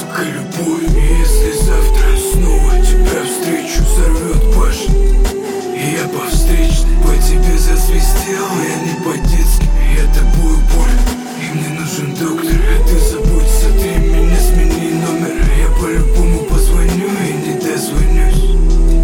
как и любовь. И если завтра снова тебя встречу, взорвет башню, и я по встречной по тебе засвистел, я не по-детски, я тобою болен, и мне нужен доктор. А ты забудь, сотри меня, смени номер, я по-любому позвоню и не дозвонюсь.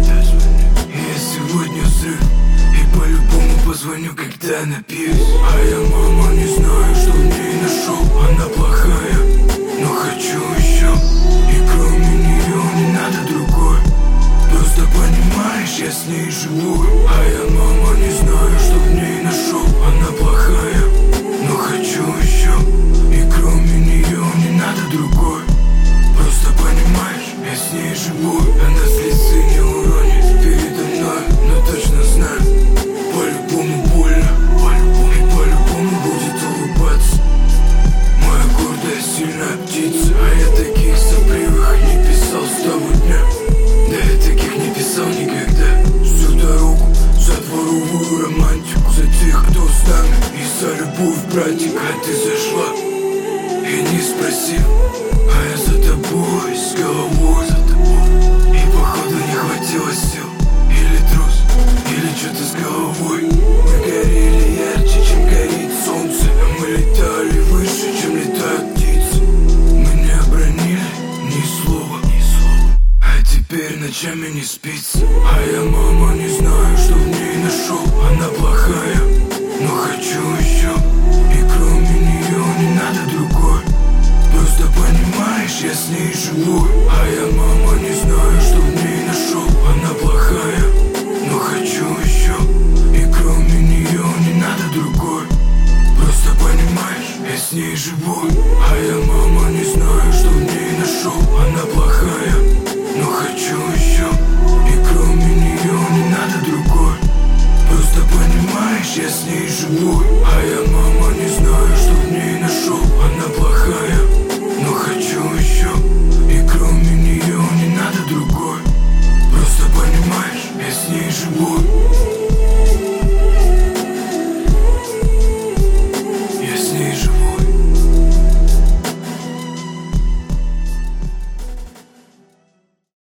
Я сегодня взрыв, и по-любому позвоню, когда напьюсь. А я, мама, не знаю, что в ней нашел. Она плохая, но хочу еще, и кроме нее не надо другой. Просто понимаешь, я с ней живу. А я, мама, не знаю, что в ней нашел. Она плохая, но хочу еще, и кроме нее не надо другой. Просто понимаешь, я с ней живу. Она слезы не уронит передо мной, но точно знаю, по-любому больно, и по-любому будет улыбаться. Моя гордая, сильная птица. А я таких сопливых не писал с того дня. Да я таких не писал никогда. Всю дорогу за дворовую романтику, за тех, кто с нами, и за любовь, братик. А ты зашла и не спросил, а я за тобой, с головой за тобой. И походу не хватило сил, или трус, или что-то с головой. Мы горели ярче, чем горит солнце, а мы летали выше, чем летают птицы. Мы не обронили ни слова, а теперь ночами не спится. А я, мама, не знаю, что в ней нашел. Она плохая, но хочу еще, и кроме нее не надо другой. Просто понимаешь, я с ней живу. А я, мама, не знаю, что в ней нашел. Она плохая, но хочу еще, и кроме нее не надо другой. Просто понимаешь, я с ней живу. А я, мама, не знаю, что в ней нашел. Она плохая, но хочу еще, и кроме нее не надо другой. Просто понимаешь, я с ней живу. А я, мама, не знаю, что в ней нашел. Она плохая, но хочу еще, и кроме нее не надо другой. Просто понимаешь, я с ней живу.